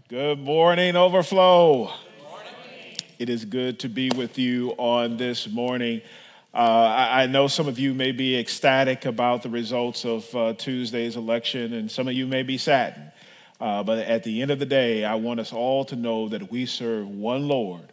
Good morning, Overflow. Good morning. It is good to be with you on this morning. I know some of you may be ecstatic about the results of Tuesday's election, and some of you may be saddened. But at the end of the day, I want us all to know that we serve one Lord,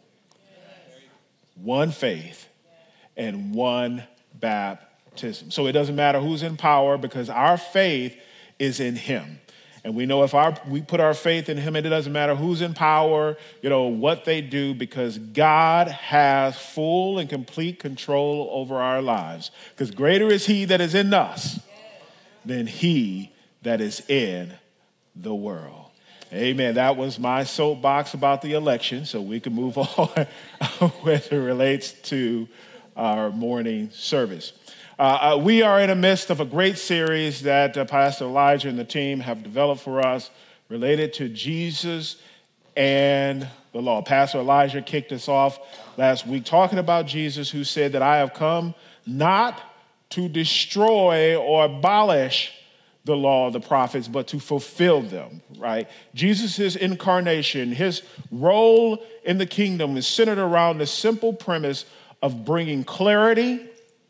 one faith, and one baptism. So it doesn't matter who's in power because our faith is in Him. And we know if we put our faith in Him, and it doesn't matter who's in power, what they do, because God has full and complete control over our lives. Because greater is He that is in us than he that is in the world. Amen. That was my soapbox about the election, so we can move on as it relates to our morning service. We are in the midst of a great series that Pastor Elijah and the team have developed for us related to Jesus and the law. Pastor Elijah kicked us off last week talking about Jesus, who said that I have come not to destroy or abolish the law of the prophets, but to fulfill them, right? Jesus' incarnation, his role in the kingdom is centered around the simple premise of bringing clarity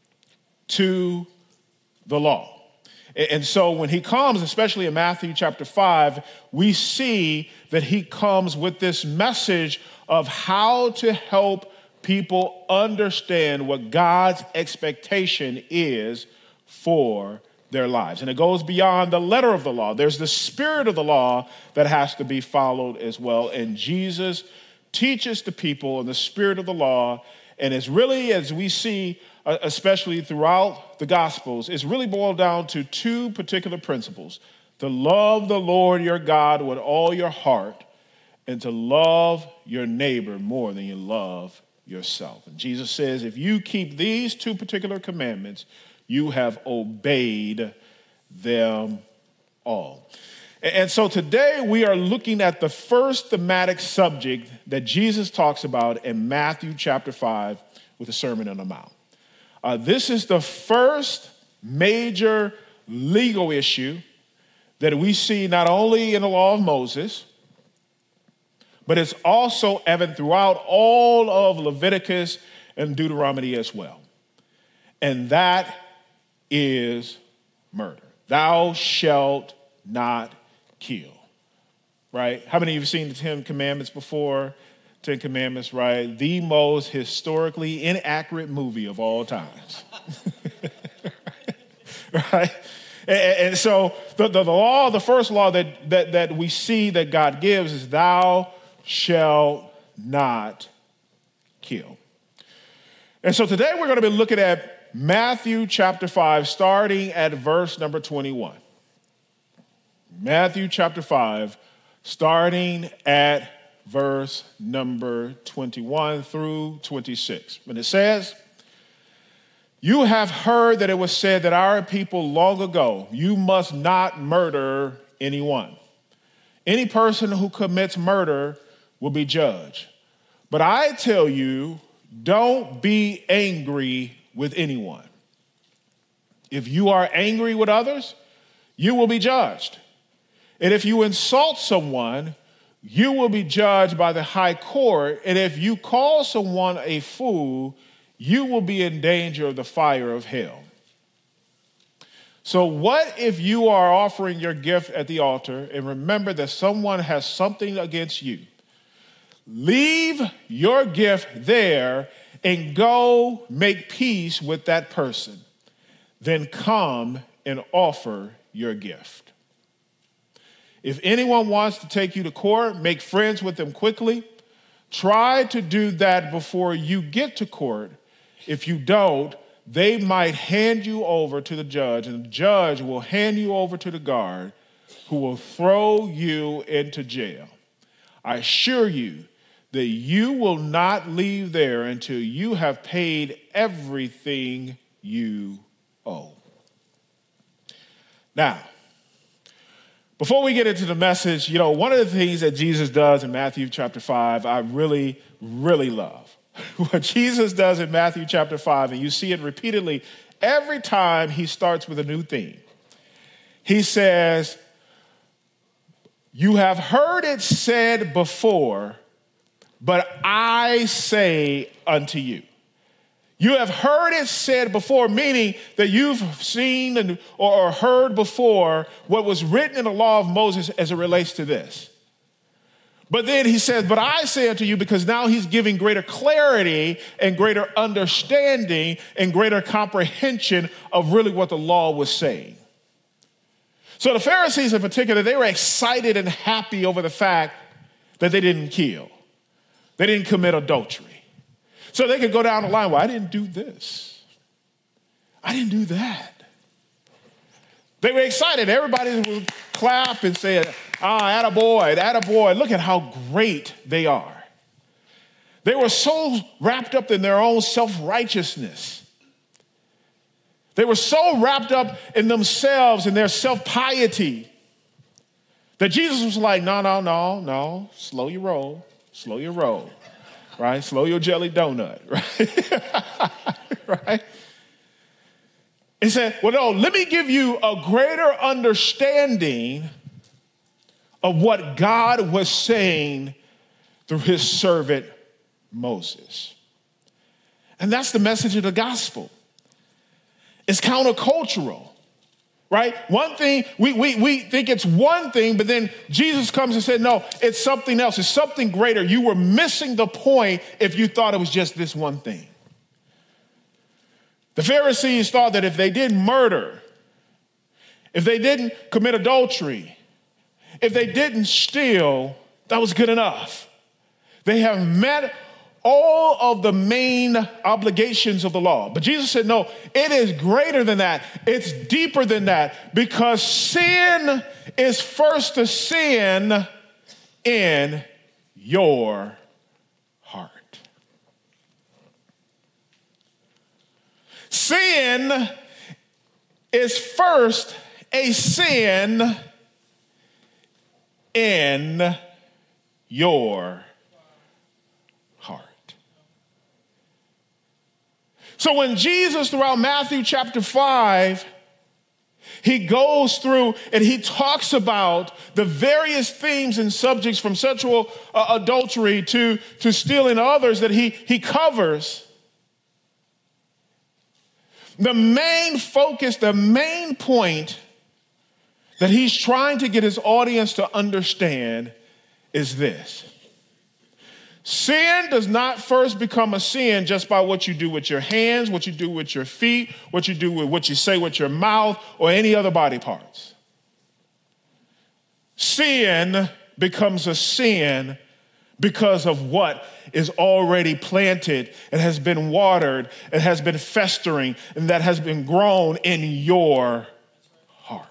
to the law. And so when he comes, especially in Matthew chapter 5, we see that he comes with this message of how to help people understand what God's expectation is for their lives. And it goes beyond the letter of the law. There's the spirit of the law that has to be followed as well. And Jesus teaches the people in the spirit of the law. And it's really, as we see, especially throughout the Gospels, it's really boiled down to two particular principles: to love the Lord your God with all your heart, and to love your neighbor more than you love yourself. And Jesus says, if you keep these two particular commandments, you have obeyed them all. And so today we are looking at the first thematic subject that Jesus talks about in Matthew chapter 5 with the Sermon on the Mount. This is the first major legal issue that we see not only in the law of Moses, but it's also evident throughout all of Leviticus and Deuteronomy as well. And that is murder. Thou shalt not kill, right? How many of you have seen the 10 Commandments before? 10 Commandments, right? The most historically inaccurate movie of all times. Right? And so the law, the first law that we see that God gives is thou shalt not kill. And so today we're going to be looking at Matthew chapter 5, starting at verse number 21. Matthew chapter 5, starting at verse number 21 through 26. And it says, you have heard that it was said that our people long ago, you must not murder anyone. Any person who commits murder will be judged. But I tell you, don't be angry with anyone. If you are angry with others, you will be judged. And if you insult someone, you will be judged by the high court. And if you call someone a fool, you will be in danger of the fire of hell. So what if you are offering your gift at the altar and remember that someone has something against you? Leave your gift there and go make peace with that person. Then come and offer your gift. If anyone wants to take you to court, make friends with them quickly. Try to do that before you get to court. If you don't, they might hand you over to the judge, and the judge will hand you over to the guard, who will throw you into jail. I assure you that you will not leave there until you have paid everything you owe. Now, before we get into the message, one of the things that Jesus does in Matthew chapter 5, I really, really love. What Jesus does in Matthew chapter 5, and you see it repeatedly every time he starts with a new theme. He says, You have heard it said before, but I say unto you. You have heard it said before, meaning that you've seen or heard before what was written in the law of Moses as it relates to this. But then he says, but I say unto you, because now he's giving greater clarity and greater understanding and greater comprehension of really what the law was saying. So the Pharisees in particular, they were excited and happy over the fact that they didn't kill. They didn't commit adultery. So they could go down the line, well, I didn't do this. I didn't do that. They were excited. Everybody would clap and say, attaboy, attaboy. Look at how great they are. They were so wrapped up in their own self-righteousness. They were so wrapped up in themselves and their self-piety that Jesus was like, no, slow your roll, right? Slow your jelly donut, right? Right? He said, well, no, let me give you a greater understanding of what God was saying through his servant Moses. And that's the message of the gospel. It's countercultural, right? One thing, we think it's one thing, but then Jesus comes and said, no, it's something else. It's something greater. You were missing the point if you thought it was just this one thing. The Pharisees thought that if they didn't murder, if they didn't commit adultery, if they didn't steal, that was good enough. They have met all of the main obligations of the law. But Jesus said, no, it is greater than that. It's deeper than that, because sin is first a sin in your heart. Sin is first a sin in your heart. So when Jesus, throughout Matthew chapter 5, he goes through and he talks about the various themes and subjects from sexual adultery to stealing others that he covers, the main focus, the main point that he's trying to get his audience to understand is this. Sin does not first become a sin just by what you do with your hands, what you do with your feet, what you do with what you say with your mouth, or any other body parts. Sin becomes a sin because of what is already planted and has been watered and has been festering and that has been grown in your heart.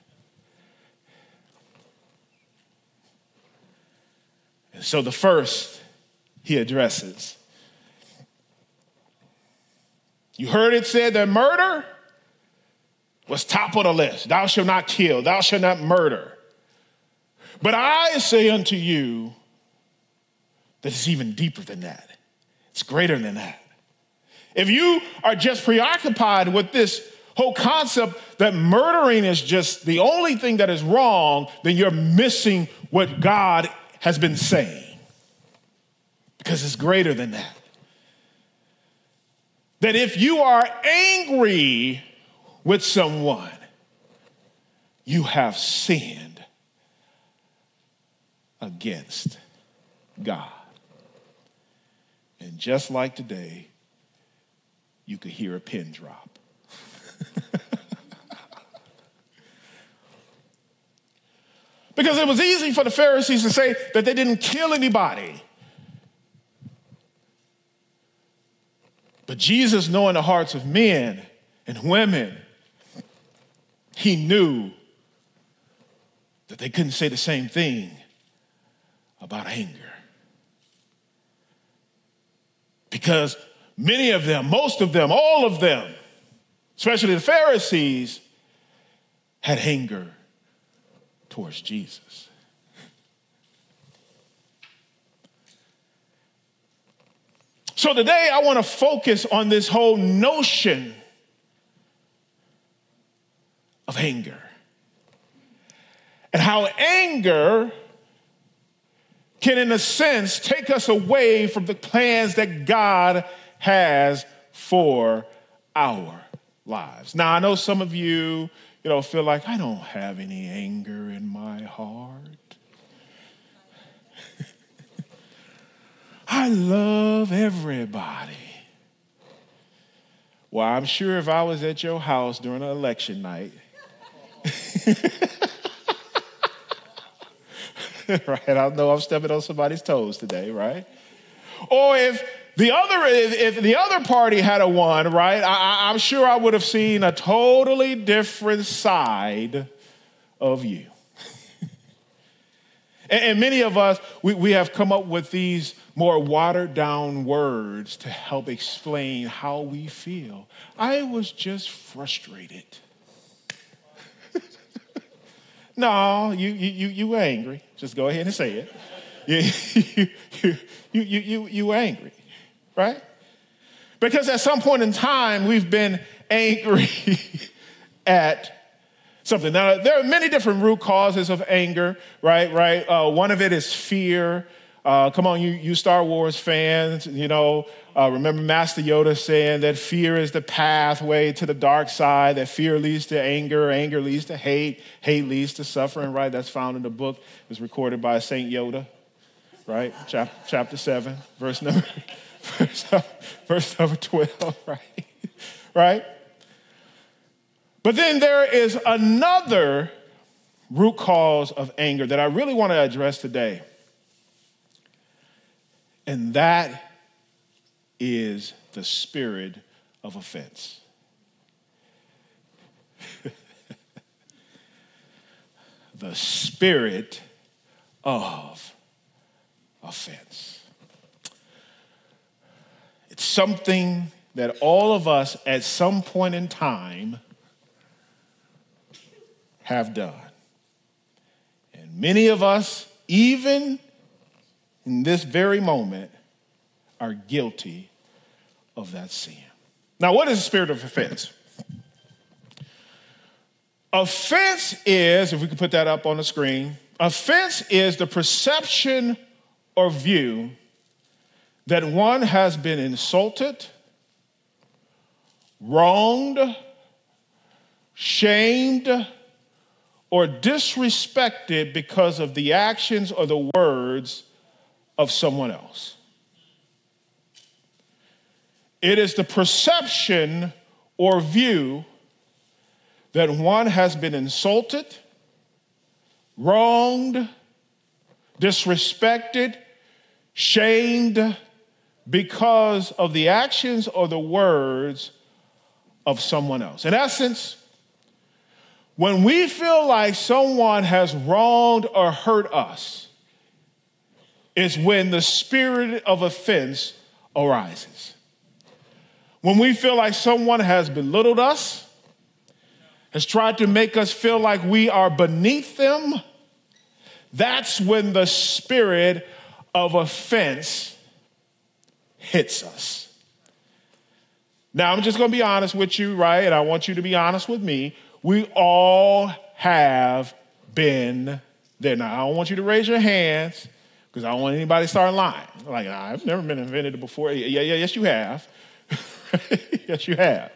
And so the first he addresses, you heard it said that murder was top of the list. Thou shalt not kill, thou shalt not murder. But I say unto you that it's even deeper than that. It's greater than that. If you are just preoccupied with this whole concept that murdering is just the only thing that is wrong, then you're missing what God has been saying. Because it's greater than that. That if you are angry with someone, you have sinned against God. And just like today, you could hear a pin drop. Because it was easy for the Pharisees to say that they didn't kill anybody. But Jesus, knowing the hearts of men and women, he knew that they couldn't say the same thing about anger. Because many of them, most of them, all of them, especially the Pharisees, had anger towards Jesus. So today I want to focus on this whole notion of anger and how anger can, in a sense, take us away from the plans that God has for our lives. Now, I know some of you, feel like, I don't have any anger in my heart. I love everybody. Well, I'm sure if I was at your house during an election night, right? I know I'm stepping on somebody's toes today, right? Or if the other party had won, right? I'm sure I would have seen a totally different side of you. And many of us, we have come up with these more watered down words to help explain how we feel. I was just frustrated. No, you were angry. Just go ahead and say it. You were angry, right? Because at some point in time, we've been angry at something. Now, there are many different root causes of anger, right? One of it is fear. Come on, you Star Wars fans, remember Master Yoda saying that fear is the pathway to the dark side, that fear leads to anger, anger leads to hate, hate leads to suffering, right? That's found in the book. It's recorded by Saint Yoda, right? Chapter 7, verse number 12, right? But then there is another root cause of anger that I really want to address today. And that is the spirit of offense. The spirit of offense. It's something that all of us at some point in time have done. And many of us, even in this very moment, are guilty of that sin. Now, what is the spirit of offense? Offense is, if we could put that up on the screen, offense is the perception or view that one has been insulted, wronged, shamed, or disrespected because of the actions or the words of someone else. It is the perception or view that one has been insulted, wronged, disrespected, shamed because of the actions or the words of someone else. In essence, when we feel like someone has wronged or hurt us, is when the spirit of offense arises. When we feel like someone has belittled us, has tried to make us feel like we are beneath them, that's when the spirit of offense hits us. Now, I'm just going to be honest with you, right? And I want you to be honest with me. We all have been there. Now, I don't want you to raise your hands because I don't want anybody to start lying. Like, I've never been offended before. Yes, you have. Yes, you have.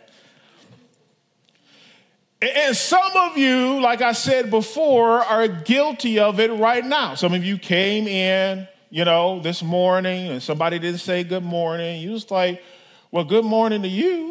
And some of you, like I said before, are guilty of it right now. Some of you came in, this morning and somebody didn't say good morning. You was like, well, good morning to you.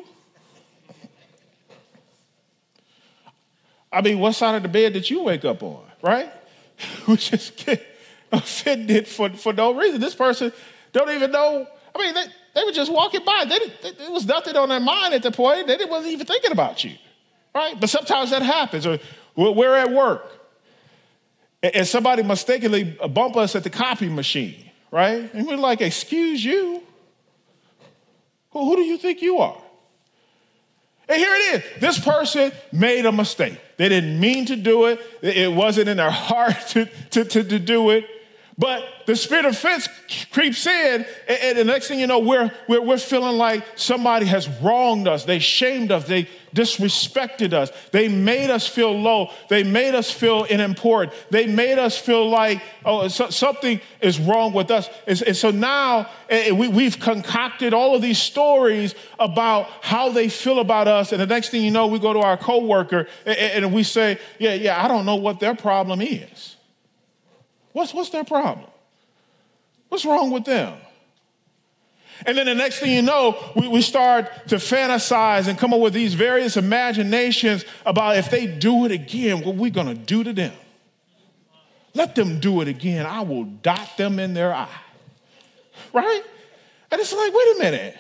I mean, what side of the bed did you wake up on, right? We just get offended for no reason. This person don't even know. I mean, they were just walking by. There was nothing on their mind at the point. They wasn't even thinking about you, right? But sometimes that happens. Or we're at work, and somebody mistakenly bump us at the copy machine, right? And we're like, excuse you? Who do you think you are? And here it is. This person made a mistake. They didn't mean to do it. It wasn't in their heart to do it. But the spirit of offense creeps in, and the next thing you know, we're feeling like somebody has wronged us. They shamed us. They disrespected us. They made us feel low. They made us feel unimportant. They made us feel like, something is wrong with us. And so now we've concocted all of these stories about how they feel about us. And the next thing you know, we go to our coworker and we say, yeah, I don't know what their problem is. What's their problem? What's wrong with them? And then the next thing you know, we start to fantasize and come up with these various imaginations about if they do it again, what we're going to do to them. Let them do it again. I will dot them in their eye. Right? And it's like, wait a minute.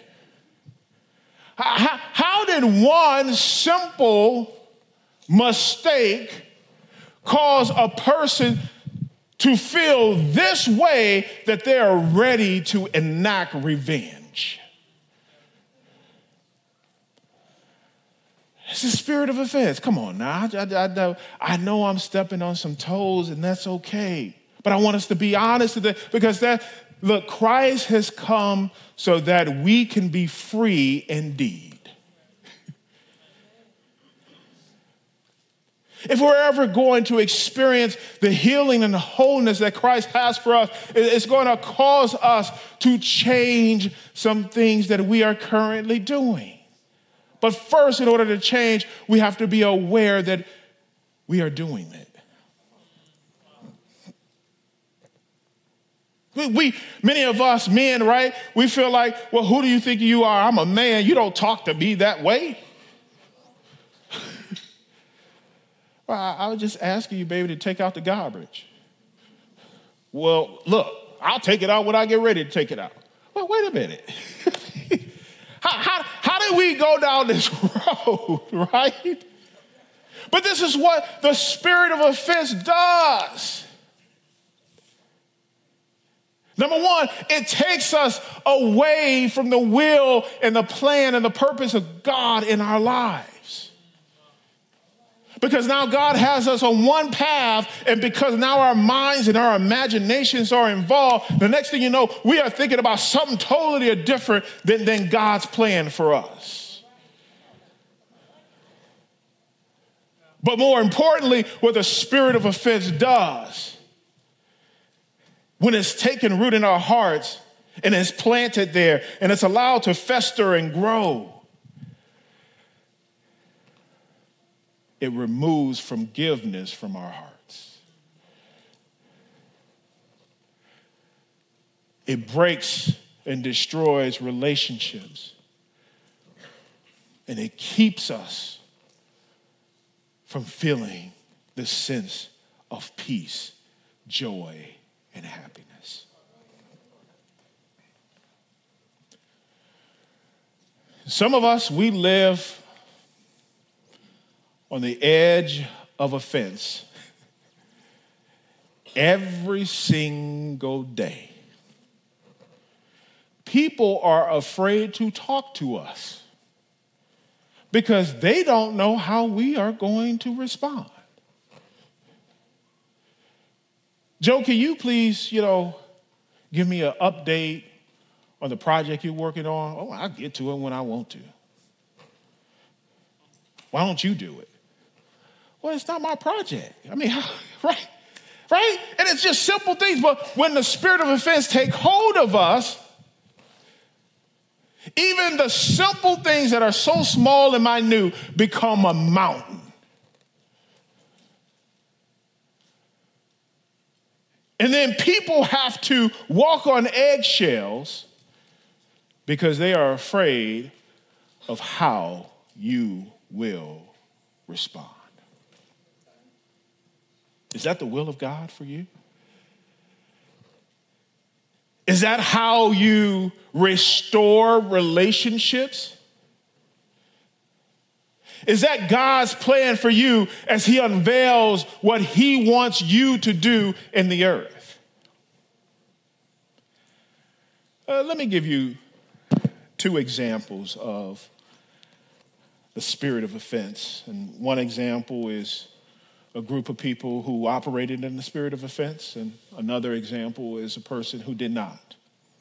How did one simple mistake cause a person to feel this way that they are ready to enact revenge? It's the spirit of offense. Come on now. I know I'm stepping on some toes, and that's okay. But I want us to be honest with it, because look, Christ has come so that we can be free indeed. If we're ever going to experience the healing and the wholeness that Christ has for us, it's going to cause us to change some things that we are currently doing. But first, in order to change, we have to be aware that we are doing it. Many of us men, right? We feel like, well, who do you think you are? I'm a man. You don't talk to me that way. Well, I was just asking you, baby, to take out the garbage. Well, look, I'll take it out when I get ready to take it out. Well, wait a minute. How did we go down this road, right? But this is what the spirit of offense does. Number one, it takes us away from the will and the plan and the purpose of God in our lives. Because now God has us on one path, and because now our minds and our imaginations are involved, the next thing you know, we are thinking about something totally different than God's plan for us. But more importantly, what the spirit of offense does, when it's taken root in our hearts and it's planted there and it's allowed to fester and grow, it removes forgiveness from our hearts. It breaks and destroys relationships. And it keeps us from feeling the sense of peace, joy, and happiness. Some of us, we live on the edge of offense every single day. People are afraid to talk to us because they don't know how we are going to respond. Joe, can you please, give me an update on the project you're working on? Oh, I'll get to it when I want to. Why don't you do it? Well, it's not my project. I mean, right? And it's just simple things. But when the spirit of offense take hold of us, even the simple things that are so small and minute become a mountain. And then people have to walk on eggshells because they are afraid of how you will respond. Is that the will of God for you? Is that how you restore relationships? Is that God's plan for you as he unveils what he wants you to do in the earth? Let me give you two examples of the spirit of offense. And one example is a group of people who operated in the spirit of offense, and another example is a person who did not.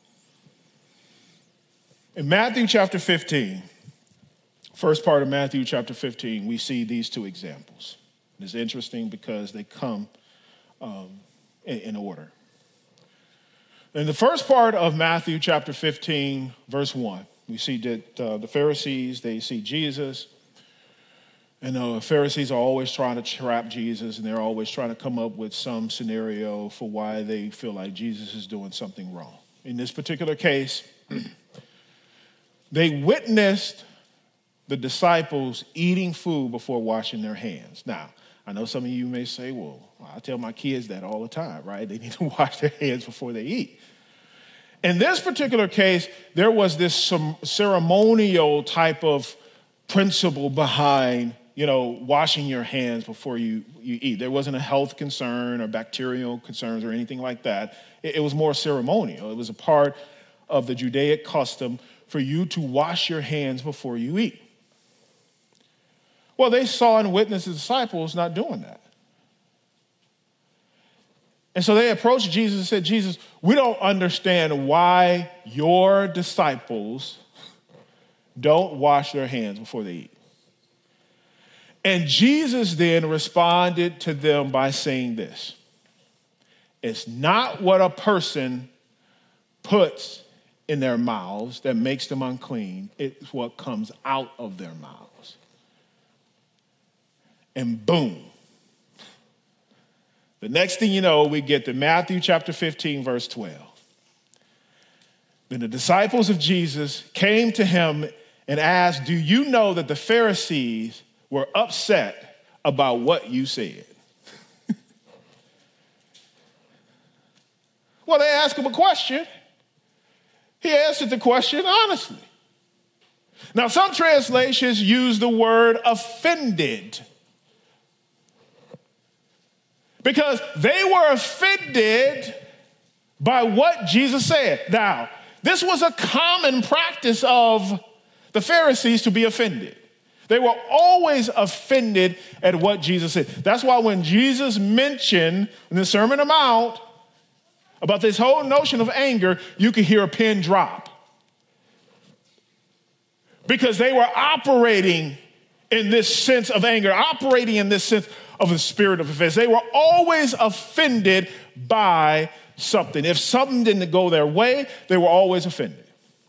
In Matthew chapter 15, first part of Matthew chapter 15, we see these two examples. It's interesting because they come in order. In the first part of Matthew chapter 15, verse 1, we see that the Pharisees, they see Jesus, and the Pharisees are always trying to trap Jesus, and they're always trying to come up with some scenario for why they feel like Jesus is doing something wrong. In this particular case, they witnessed the disciples eating food before washing their hands. Now, I know some of you may say, well, I tell my kids that all the time, right? They need to wash their hands before they eat. In this particular case, there was this ceremonial type of principle behind, washing your hands before you eat. There wasn't a health concern or bacterial concerns or anything like that. It was more ceremonial. It was a part of the Judaic custom for you to wash your hands before you eat. Well, they saw and witnessed the disciples not doing that. And so they approached Jesus and said, Jesus, we don't understand why your disciples don't wash their hands before they eat. And Jesus then responded to them by saying this: it's not what a person puts in their mouths that makes them unclean, it's what comes out of their mouths. And boom. The next thing you know, we get to Matthew chapter 15, verse 12. Then the disciples of Jesus came to him and asked, do you know that the Pharisees were upset about what you said? Well, they asked him a question. He answered the question honestly. Now, some translations use the word offended, because they were offended by what Jesus said. Now, this was a common practice of the Pharisees to be offended. They were always offended at what Jesus said. That's why when Jesus mentioned in the Sermon on the Mount about this whole notion of anger, you could hear a pin drop. Because they were operating in this sense of anger, operating in this sense of the spirit of offense. They were always offended by something. If something didn't go their way, they were always offended.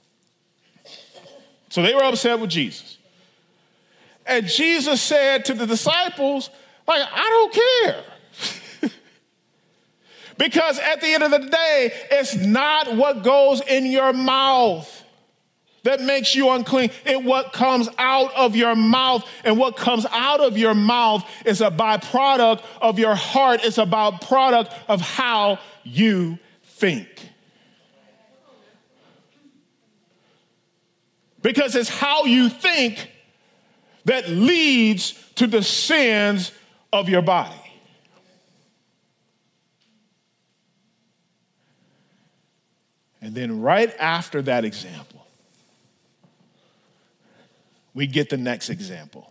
So they were upset with Jesus. And Jesus said to the disciples, I don't care. Because at the end of the day, it's not what goes in your mouth that makes you unclean. It's what comes out of your mouth. And what comes out of your mouth is a byproduct of your heart. It's a byproduct of how you think. Because it's how you think that leads to the sins of your body. And then right after that example, we get the next example.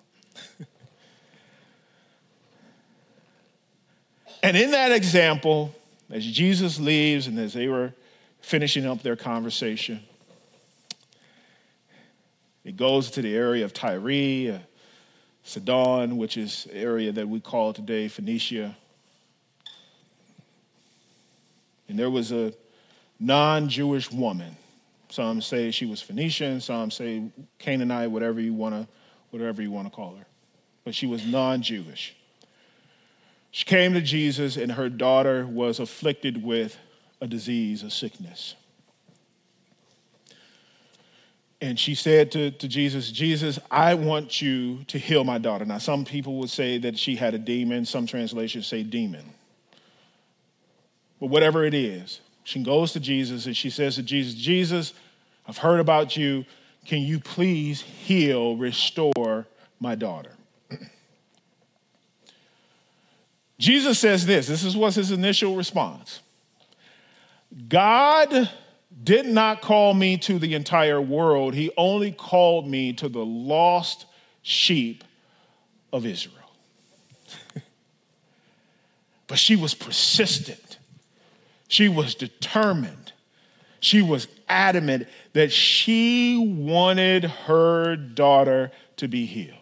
And in that example, as Jesus leaves and as they were finishing up their conversation, it goes to the area of Tyre, Sidon, which is the area that we call today Phoenicia. And there was a non-Jewish woman. Some say she was Phoenician, some say Canaanite, whatever you want to call her. But she was non-Jewish. She came to Jesus, and her daughter was afflicted with a disease, a sickness. And she said to Jesus, Jesus, I want you to heal my daughter. Now, some people would say that she had a demon. Some translations say demon. But whatever it is, she goes to Jesus and she says to Jesus, Jesus, I've heard about you. Can you please heal, restore my daughter? Jesus says this. This was his initial response. God did not call me to the entire world. He only called me to the lost sheep of Israel. But she was persistent. She was determined. She was adamant that she wanted her daughter to be healed.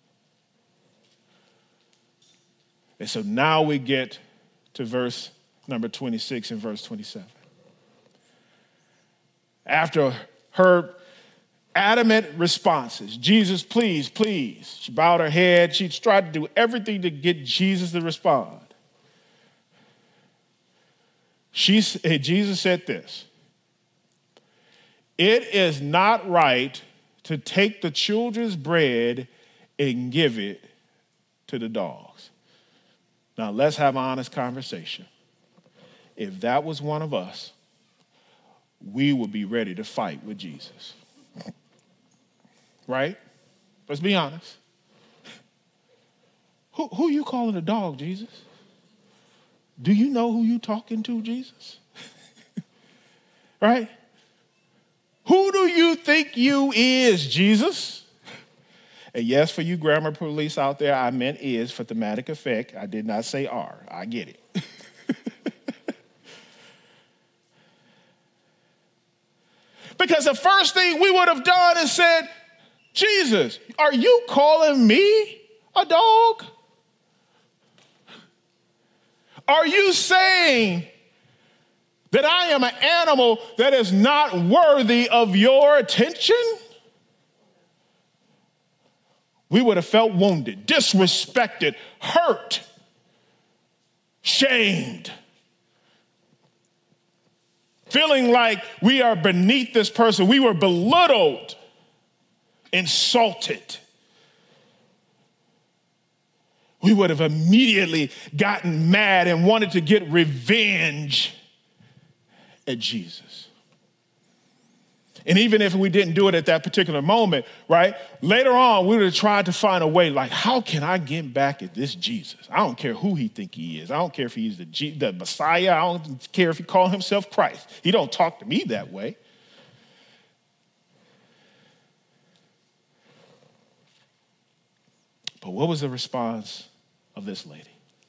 And so now we get to verse number 26 and verse 27. After her adamant responses, Jesus, please, please. She bowed her head. She tried to do everything to get Jesus to respond. Jesus said this: "It is not right to take the children's bread and give it to the dogs." Now, let's have an honest conversation. If that was one of us, we would be ready to fight with Jesus. Right? Let's be honest. Who you calling a dog, Jesus? Do you know who you talking to, Jesus? Right? Who do you think you is, Jesus? And yes, for you grammar police out there, I meant is for thematic effect. I did not say are. I get it. Because the first thing we would have done is said, Jesus, are you calling me a dog? Are you saying that I am an animal that is not worthy of your attention? We would have felt wounded, disrespected, hurt, shamed, feeling like we are beneath this person. We were belittled, insulted. We would have immediately gotten mad and wanted to get revenge at Jesus. And even if we didn't do it at that particular moment, right, later on, we would have tried to find a way, like, how can I get back at this Jesus? I don't care who he think he is. I don't care if he's the Messiah. I don't care if he call himself Christ. He don't talk to me that way. But what was the response of this lady?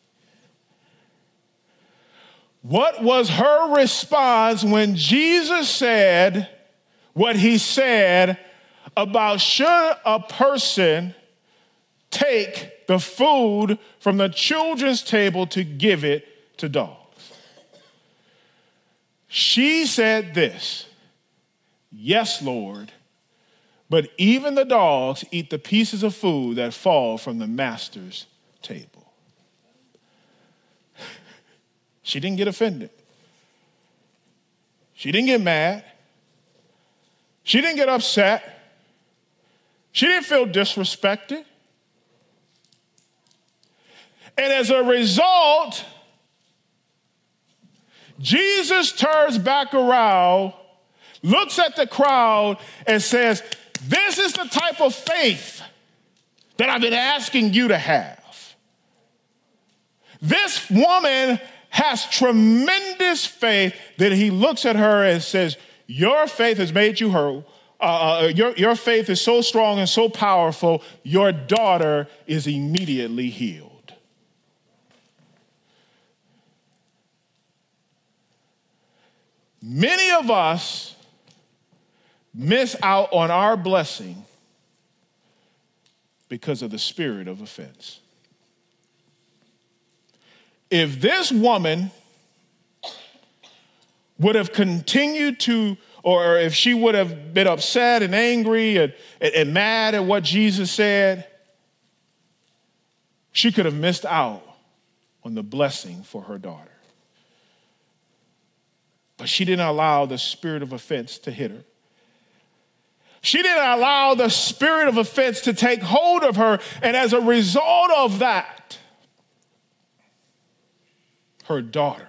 What was her response when Jesus said what he said about should a person take the food from the children's table to give it to dogs? She said this: "Yes, Lord, but even the dogs eat the pieces of food that fall from the master's table." She didn't get offended. She didn't get mad. She didn't get upset. She didn't feel disrespected. And as a result, Jesus turns back around, looks at the crowd, and says, "This is the type of faith that I've been asking you to have." This woman has tremendous faith that he looks at her and says, your faith has made you whole. Your faith is so strong and so powerful, your daughter is immediately healed. Many of us miss out on our blessing because of the spirit of offense. If this woman would have continued to, or if she would have been upset and angry and mad at what Jesus said, she could have missed out on the blessing for her daughter. But she didn't allow the spirit of offense to hit her. She didn't allow the spirit of offense to take hold of her, and as a result of that, her daughter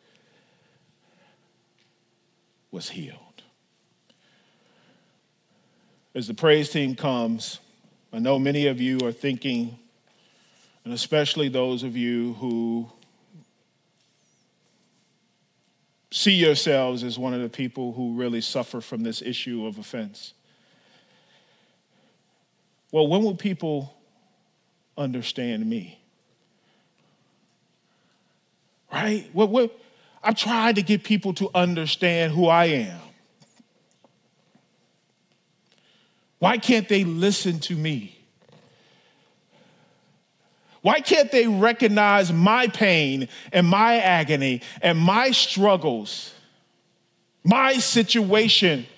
was healed. As the praise team comes, I know many of you are thinking, and especially those of you who see yourselves as one of the people who really suffer from this issue of offense. Well, when will people understand me? right? I've tried to get people to understand who I am. Why can't they listen to me? Why can't they recognize my pain and my agony and my struggles, my situation?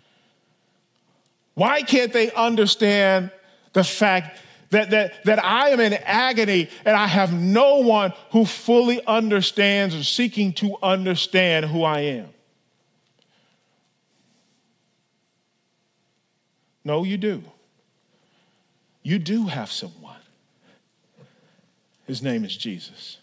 Why can't they understand the fact that I am in agony and I have no one who fully understands or seeking to understand who I am? No, you do. You do have someone. His name is Jesus.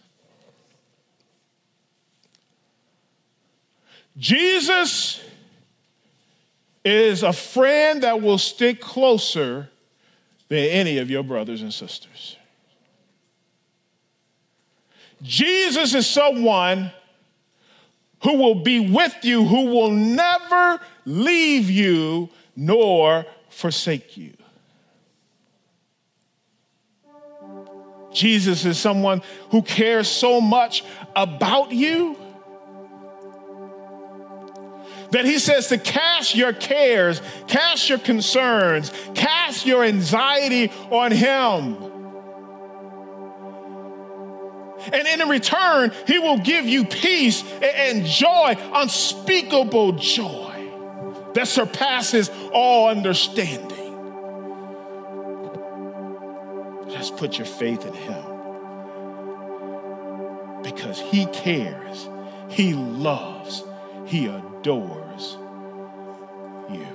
Jesus is a friend that will stick closer than any of your brothers and sisters. Jesus is someone who will be with you, who will never leave you nor forsake you. Jesus is someone who cares so much about you that he says to cast your cares, cast your concerns, cast your anxiety on him. And in return, he will give you peace and joy, unspeakable joy that surpasses all understanding. Just put your faith in him because he cares, he loves, he adores you.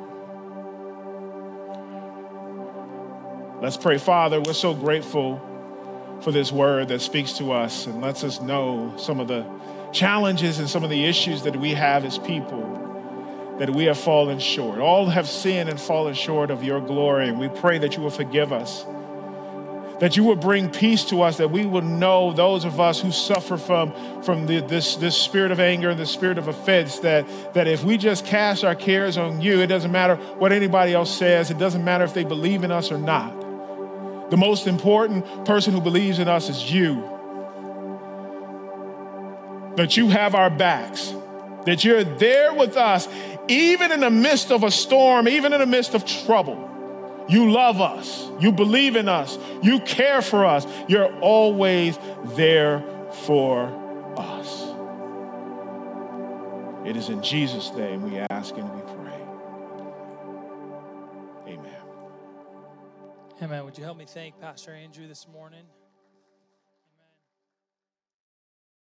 Let's pray. Father, we're so grateful for this word that speaks to us and lets us know some of the challenges and some of the issues that we have as people, that we have fallen short. All have sinned and fallen short of your glory, and we pray that you will forgive us, that you will bring peace to us, that we will know, those of us who suffer from this spirit of anger and the spirit of offense, that if we just cast our cares on you, it doesn't matter what anybody else says. It doesn't matter if they believe in us or not. The most important person who believes in us is you. That you have our backs, that you're there with us, even in the midst of a storm, even in the midst of trouble. You love us. You believe in us. You care for us. You're always there for us. It is in Jesus' name we ask and we pray. Amen. Amen. Would you help me thank Pastor Andrew this morning?